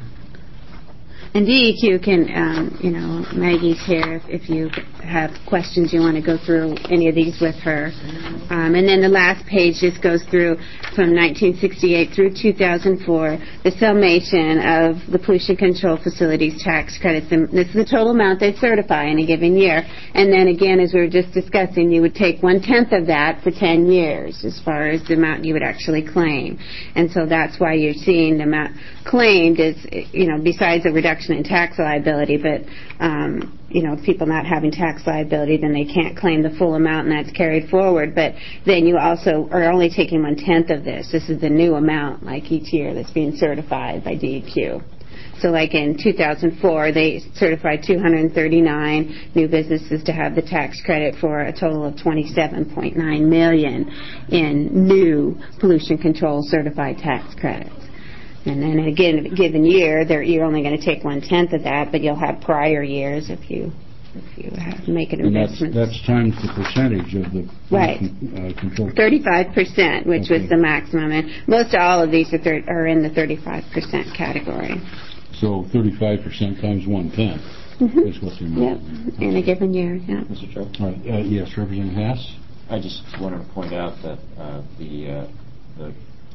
And D E Q can, um, you know, Maggie's here if, if you have questions you want to go through any of these with her. Um, and then the last page just goes through from nineteen sixty-eight through two thousand four, the summation of the pollution control facilities tax credits. And this is the total amount they certify in a given year. And then again, as we were just discussing, you would take one-tenth of that for ten years as far as the amount you would actually claim. And so that's why you're seeing the amount claimed is, you know, besides a reduction in tax liability, but, um, you know, people not having tax liability, then they can't claim the full amount, and that's carried forward. But then you also are only taking one-tenth of this. This is the new amount, like each year, that's being certified by D E Q. So like in two thousand four, they certified two hundred thirty-nine new businesses to have the tax credit for a total of twenty-seven point nine million dollars in new pollution control certified tax credits. And then again, a given year, you're only going to take one-tenth of that, but you'll have prior years if you if you have, make an And investment. that's, that's times the percentage of the Right. uh, control. thirty-five percent, which Okay. was the maximum. And most all of these are, thir- are in the thirty-five percent category. So thirty-five percent times one-tenth Mm-hmm. is what they're Yep, making. in a given year, yeah. Mister Chair? All right, uh, yes, Representative Haas? I just wanted to point out that uh, the uh, the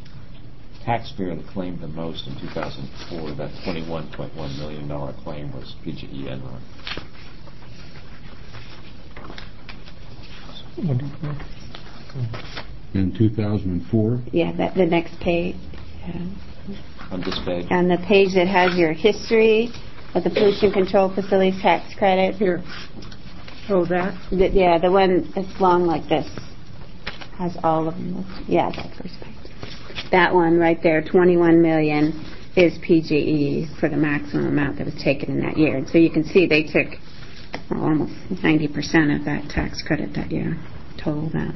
taxpayer that claimed the most in two thousand four, that twenty-one point one million dollars claim, was P G E Enron. In two thousand four? Yeah, that, the next page. Yeah. On this page? On the page that has your history of the pollution control facilities tax credit. Here. Oh, that? The, yeah, the one that's long like this has all of them. Yeah, that first page. That one right there, twenty-one million dollars, is P G E for the maximum amount that was taken in that year. And so you can see they took well, almost ninety percent of that tax credit that year, total amount.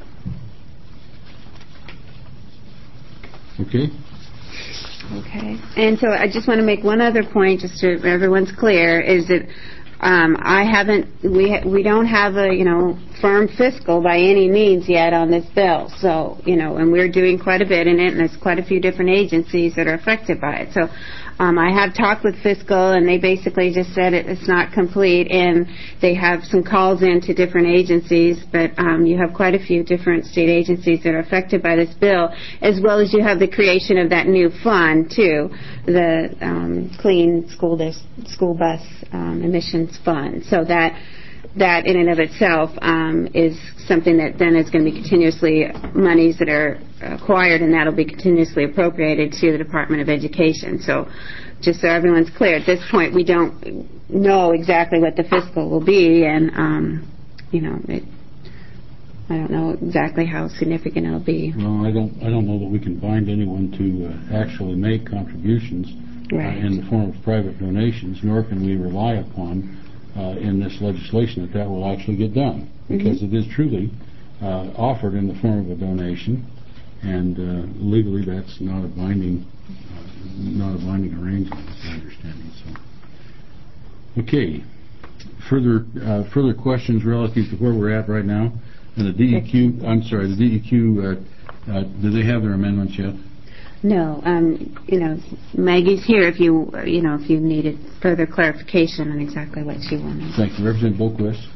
Okay. Okay. And so I just want to make one other point, just so everyone's clear, is that um, I haven't, we ha- we don't have a, you know, firm fiscal by any means yet on this bill. So, you know, and we're doing quite a bit in it, and there's quite a few different agencies that are affected by it. So um, I have talked with fiscal, and they basically just said it, it's not complete, and they have some calls in to different agencies, but um, you have quite a few different state agencies that are affected by this bill, as well as you have the creation of that new fund, too, the um, Clean School, Dis- School Bus um, Emissions Fund. So that that in and of itself um, is something that then is going to be continuously monies that are acquired, and that will be continuously appropriated to the Department of Education. So just so everyone's clear, at this point we don't know exactly what the fiscal will be, and um, you know, it, I don't know exactly how significant it'll be. Well, I don't, I don't know that we can bind anyone to uh, actually make contributions Right. uh, in the form of private donations, nor can we rely upon uh, in this legislation that that will actually get done, because Mm-hmm. it is truly uh, offered in the form of a donation, and uh, legally that's not a binding, uh, not a binding arrangement, is my understanding. So, okay, further uh, further questions relative to where we're at right now, and the D E Q. I'm sorry, the D E Q. Uh, uh, do they have their amendments yet? No, um, you know, Maggie's here if you, you know, if you needed further clarification on exactly what she wanted. Thank you, Representative Boquist.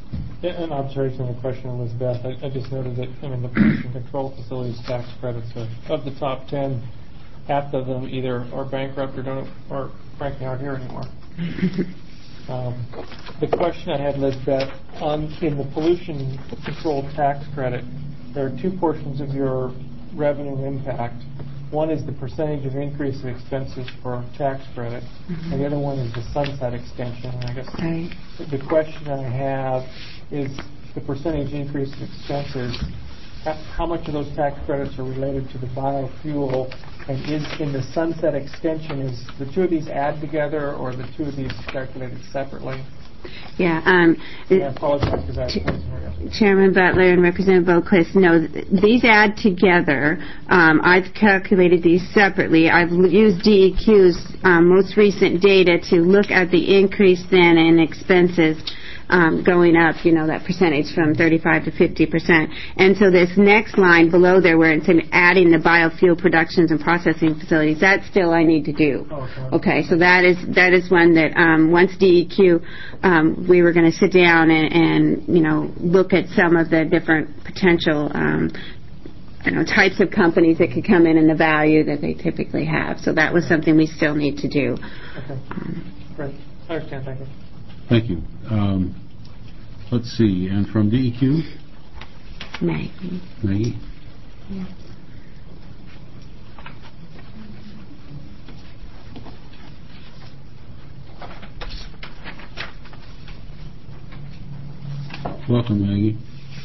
An observation and a question, Elizabeth. I, I just noted that, I mean, the pollution control facilities tax credits are, of the top ten, half of them either are bankrupt or don't, or frankly aren't here anymore. um, the question I had, Elizabeth, on in the pollution control tax credit, there are two portions of your revenue impact. One is the percentage of increase of expenses for tax credit, mm-hmm. and the other one is the sunset extension. And I guess right. the question I have is the percentage increase of expenses. How much of those tax credits are related to the biofuel, and is in the sunset extension, is the two of these add together, or the two of these calculated separately? Yeah. Um, I apologize because I Ch- Chairman Butler and Representative Boquist, no, th- these add together. Um, I've calculated these separately. I've used D E Q's um, most recent data to look at the increase then in expenses um, going up, you know, that percentage from thirty-five to fifty percent. And so this next line below there where it's adding the biofuel productions and processing facilities, that still I need to do. Okay, okay so that is that is one that um, once D E Q, um, we were going to sit down and, and, you know, look at some of the different potential um, you know, types of companies that could come in and the value that they typically have. So that was something we still need to do. Okay. Um, Great. I understand. Thank you. Thank you. Um, let's see. And from D E Q? Maggie. Maggie? Yeah. Welcome, Maggie.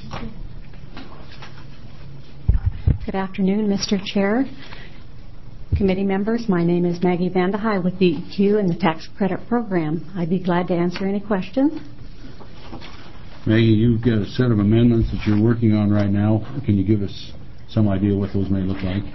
Good afternoon, Mister Chair, committee members. My name is Maggie Vandehei with D E Q and the Tax Credit Program. I'd be glad to answer any questions. Maggie, you've got a set of amendments that you're working on right now. Can you give us some idea what those may look like?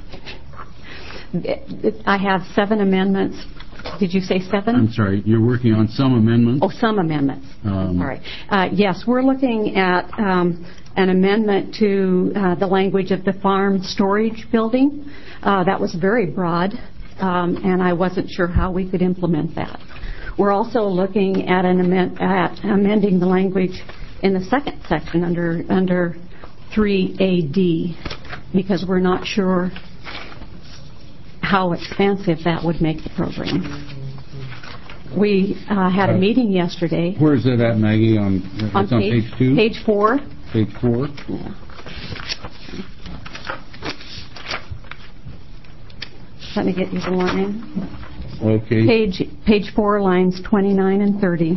I have seven amendments. Did you say seven? I'm sorry. You're working on some amendments? Oh, some amendments. Um, All right. Uh, yes, we're looking at um, an amendment to uh, the language of the farm storage building. Uh, that was very broad, um, and I wasn't sure how we could implement that. We're also looking at, an amend- at amending the language in the second section under under three A D because we're not sure how expansive that would make the program. We uh, had a meeting yesterday. Where is that at, Maggie? On, on, it's on page, page two? Page four. Page four? Yeah. Let me get you the line. Okay. Page, page four, lines twenty-nine and thirty.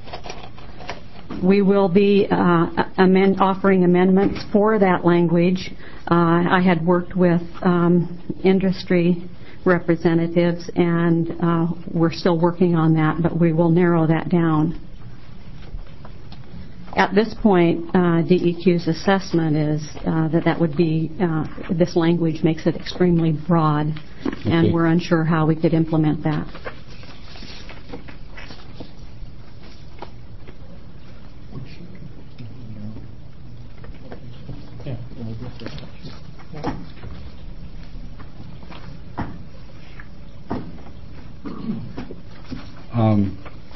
We will be uh, amend, offering amendments for that language. Uh, I had worked with um, industry representatives, and uh, we're still working on that, but we will narrow that down. At this point, uh, D E Q's assessment is uh, that that would be, uh, this language makes it extremely broad, okay. And we're unsure how we could implement that. Um,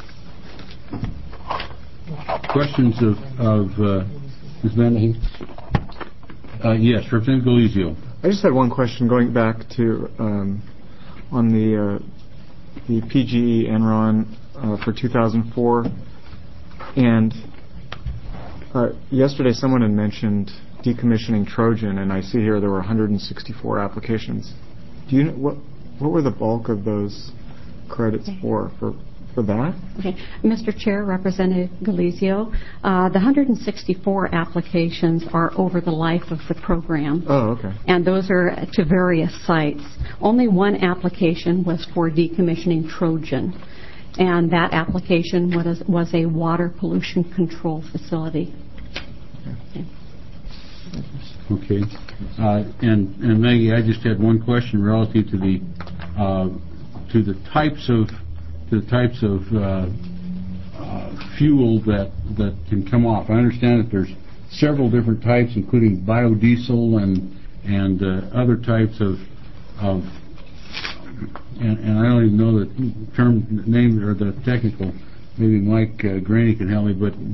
questions of, of uh, Miz Vandehei? Uh, yes, Representative Galizio. I just had one question going back to um, on the uh, the P G E Enron uh, for two thousand four, and uh, yesterday someone had mentioned decommissioning Trojan, and I see here there were one hundred sixty-four applications. Do you know what what were the bulk of those credits okay. for for for that? Okay, Mister Chair, Representative Galizio, uh, the one hundred sixty-four applications are over the life of the program. Oh, okay. And those are to various sites. Only one application was for decommissioning Trojan, and that application was was a water pollution control facility. Okay. Okay. Uh, and, and Maggie, I just had one question relative to the uh, to the types of to the types of uh, uh, fuel that that can come off. I understand that there's several different types, including biodiesel and and uh, other types of of and, and I don't even know the term name or the technical. Maybe Mike uh, Graney can help me, but the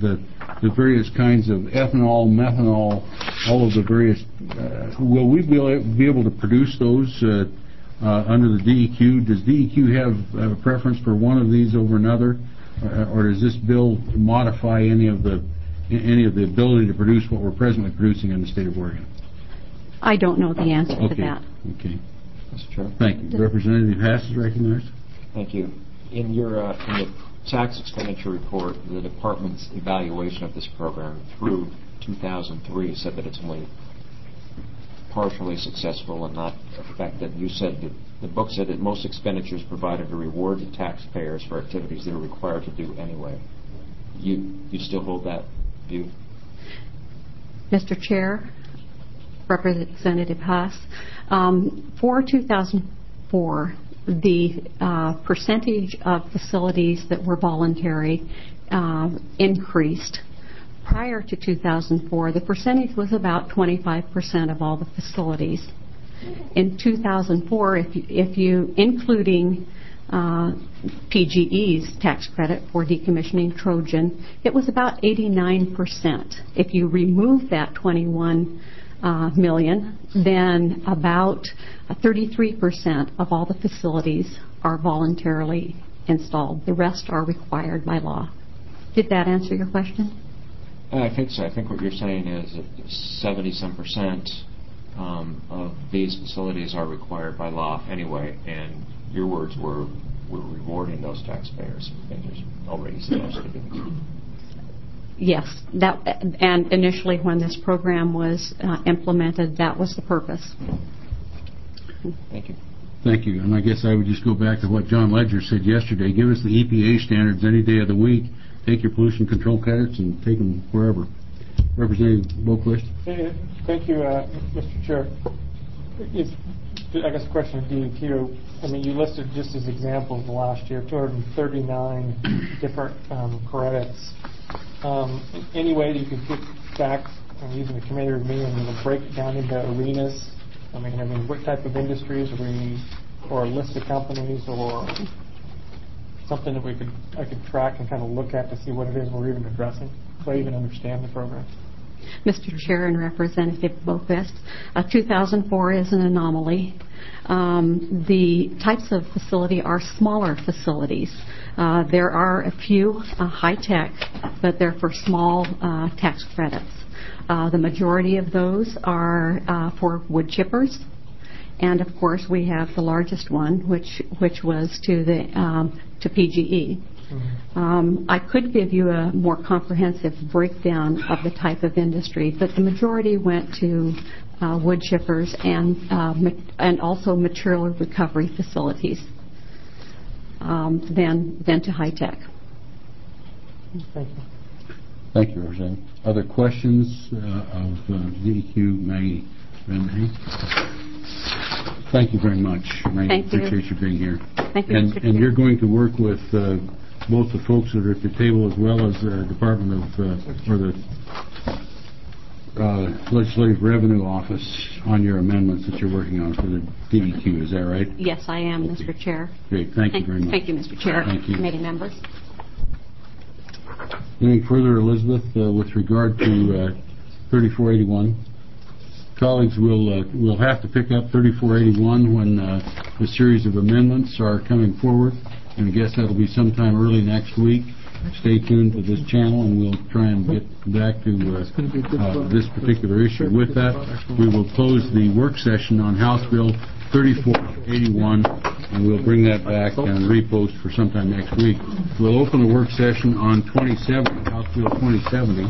the various kinds of ethanol, methanol, all of the various, uh, will we be able, be able to produce those uh, uh, under the D E Q? Does D E Q have a preference for one of these over another, uh, or does this bill modify any of the any of the ability to produce what we're presently producing in the state of Oregon? I don't know the answer okay. to that. Okay. Mister Chair. Thank you. Representative Haas is recognized. Thank you. In your uh, in the tax expenditure report, the department's evaluation of this program through two thousand three said that it's only partially successful and not effective. You said that the book said that most expenditures provided a reward to taxpayers for activities they're required to do anyway. You you still hold that view? Mister Chair, Representative Haas, um, for two thousand four, the uh, percentage of facilities that were voluntary uh, increased. Prior to two thousand four, the percentage was about twenty-five percent of all the facilities. In two thousand four, if you, if you including uh, P G E's tax credit for decommissioning Trojan, it was about eighty-nine percent. If you remove that twenty-one uh, million, then about thirty-three percent of all the facilities are voluntarily installed. The rest are required by law. Did that answer your question? I think so. I think what you're saying is that seventy-some percent um, of these facilities are required by law anyway, and your words were we're rewarding those taxpayers. And there's already supposed to do. Yes, that, and initially when this program was uh, implemented, that was the purpose. Thank you. Thank you. And I guess I would just go back to what John Ledger said yesterday. Give us the E P A standards any day of the week. Take your pollution control credits and take them wherever. Representative Boquist. Thank you, uh, Mister Chair. It's, I guess, a question of D E Q. I mean, you listed just as examples last year, two hundred thirty-nine different um, credits. Um, any way that you could get back, I'm using the committee meeting, and you break it down into arenas? I mean, I mean, what type of industries are we, or a list of companies, or something that we could I could track and kind of look at to see what it is we're even addressing, so I even understand the program. Mister Chair and Representative Boquist, uh, two thousand four is an anomaly. Um, the types of facility are smaller facilities. Uh, there are a few uh, high-tech, but they're for small uh, tax credits. Uh, the majority of those are uh, for wood chippers. And of course, we have the largest one, which which was to the um, to P G E. Mm-hmm. Um, I could give you a more comprehensive breakdown of the type of industry, but the majority went to uh, wood chippers and uh, ma- and also material recovery facilities. Um, than than to high tech. Thank you. Thank you, Representative. Other questions uh, of uh, D E Q, Maggie Renhe? Thank you very much. I Thank appreciate you. you being here. Thank you, and, Mister and Chair. you're going to work with uh, both the folks that are at the table as well as the Department of, uh, or the uh, Legislative Revenue Office on your amendments that you're working on for the D E Q. Is that right? Yes, I am, okay. Mister Chair. Great. Thank, thank you very much. Thank you, Mister Chair. Thank you. Committee members. Anything further, Elizabeth, uh, with regard to uh, thirty-four eighty-one? Colleagues will uh, will have to pick up thirty-four eighty-one when uh, the series of amendments are coming forward, and I guess that'll be sometime early next week. Stay tuned to this channel, and we'll try and get back to uh, uh, this particular issue. With that, we will close the work session on House Bill thirty-four eighty-one, and we'll bring that back and repost for sometime next week. We'll open the work session on twenty seventy, House Bill twenty seventy.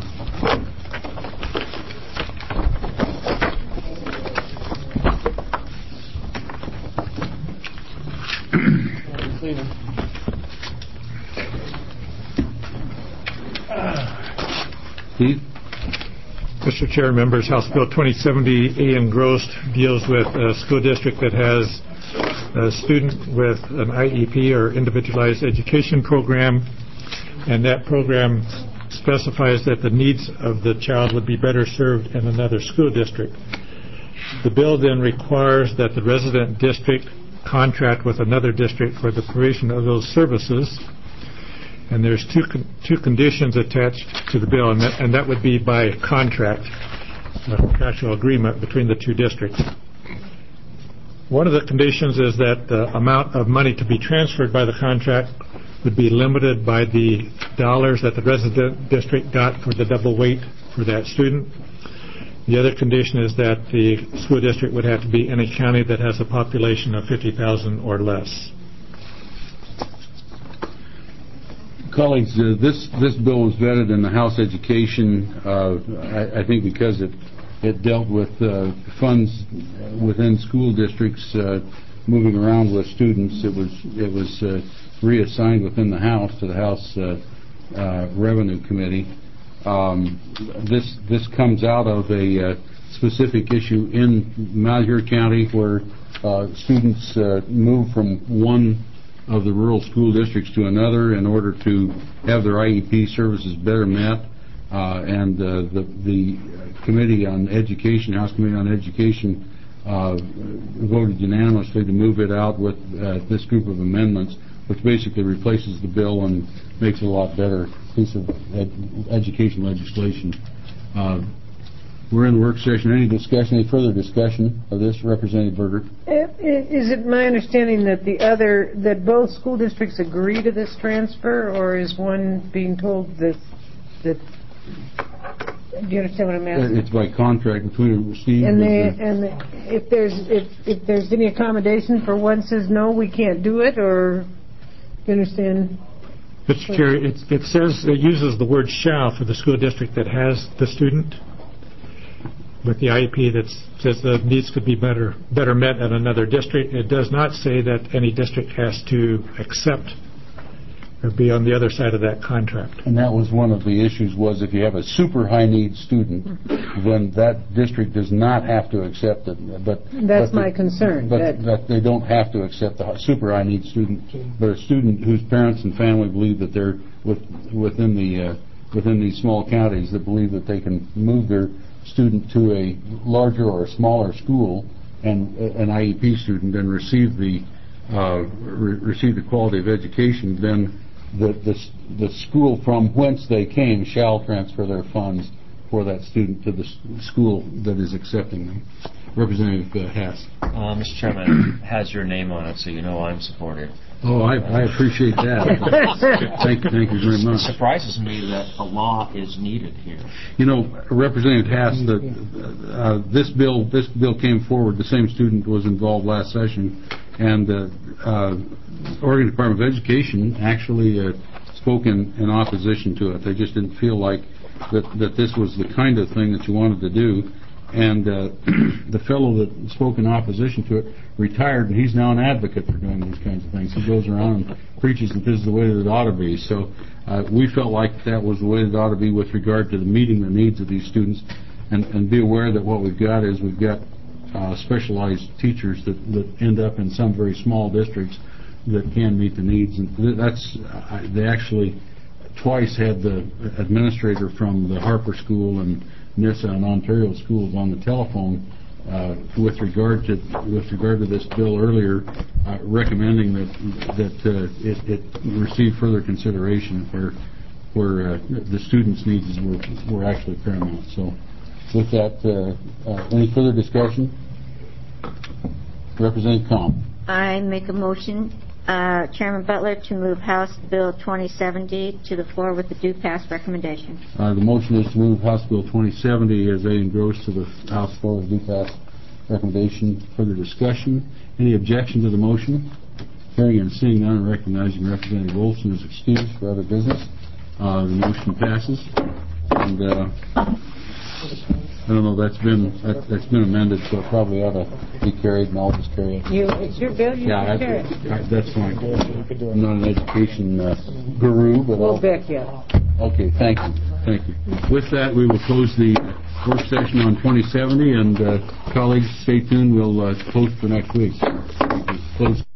Keith? Mister Chair, members, House Bill twenty seventy, A. engrossed, deals with a school district that has a student with an I E P or individualized education program, and that program specifies that the needs of the child would be better served in another school district. The bill then requires that the resident district contract with another district for the provision of those services. And there's two con- two conditions attached to the bill, and that, and that would be by contract, a contractual agreement between the two districts. One of the conditions is that the amount of money to be transferred by the contract would be limited by the dollars that the resident district got for the double weight for that student. The other condition is that the school district would have to be in a county that has a population of fifty thousand or less. Colleagues, uh, this this bill was vetted in the House Education, uh, I, I think because it it dealt with uh, funds within school districts uh, moving around with students. It was it was uh, reassigned within the House to the House uh, uh, Revenue Committee. Um, this this comes out of a uh, specific issue in Malheur County where uh, students uh, move from one of the rural school districts to another in order to have their I E P services better met, uh, and uh, the, the Committee on Education, House Committee on Education, uh, voted unanimously to move it out with uh, this group of amendments, which basically replaces the bill and makes it a lot better piece of ed- education legislation. Uh, We're in the work session. Any discussion, any further discussion of this? Representative Berger. Is it my understanding that the other, that both school districts agree to this transfer, or is one being told that, that, do you understand what I'm asking? It's by contract between Steve and, and the, and the, if there's if, if there's any accommodation for one says no, we can't do it, or do you understand? Mister Chair, it, it says, it uses the word shall for the school district that has the student, with the I E P that says the needs could be better better met at another district. It does not say that any district has to accept or be on the other side of that contract. And that was one of the issues, was if you have a super high need student, then that district does not have to accept it. But that's but my the, concern. But that, that they don't have to accept the super high need student, but a student whose parents and family believe that they're with, within the uh, within these small counties that believe that they can move their student to a larger or a smaller school and uh, an I E P student and receive the uh, re- receive the quality of education, then the, the the school from whence they came shall transfer their funds for that student to the s- school that is accepting them. Representative uh, Hass. Uh, Mister Chairman, it has your name on it, so you know I'm supportive. Oh, I, I appreciate that. thank, thank you very much. It surprises me that a law is needed here. You know, Representative Hass, the, uh, this bill this bill came forward. The same student was involved last session, and uh, uh, Oregon Department of Education actually uh, spoke in, in opposition to it. They just didn't feel like that, that this was the kind of thing that you wanted to do. And uh, the fellow that spoke in opposition to it retired, and he's now an advocate for doing these kinds of things. He goes around and preaches that this is the way that it ought to be. So uh, we felt like that was the way that it ought to be with regard to the meeting the needs of these students, and, and be aware that what we've got is we've got uh, specialized teachers that, that end up in some very small districts that can meet the needs. And that's uh, they actually twice had the administrator from the Harper School and NISA and Ontario schools on the telephone uh, with regard to with regard to this bill earlier, uh, recommending that that uh, it, it receive further consideration where where uh, the students' needs were were actually paramount. So, with that, uh, uh, any further discussion? Representative Comm. I make a motion, uh, Chairman Butler, to move House Bill twenty seventy to the floor with the due pass recommendation. Uh, the motion is to move House Bill twenty seventy as A engrossed to the House floor with due pass recommendation. Further discussion? Any objection to the motion? Hearing and seeing none, recognizing Representative Olson is excused for other business. Uh, the motion passes. And uh, I don't know, that's been that, that's been amended, so it probably ought to be carried, and I'll just carry it. You, it's your bill, you yeah, can carry it. I, that's fine. I'm not an education uh, guru, but we'll I'll... back you up. Okay, thank you. Thank you. With that, we will close the work session on twenty seventy, and uh, colleagues, stay tuned. We'll uh, close for next week. Close.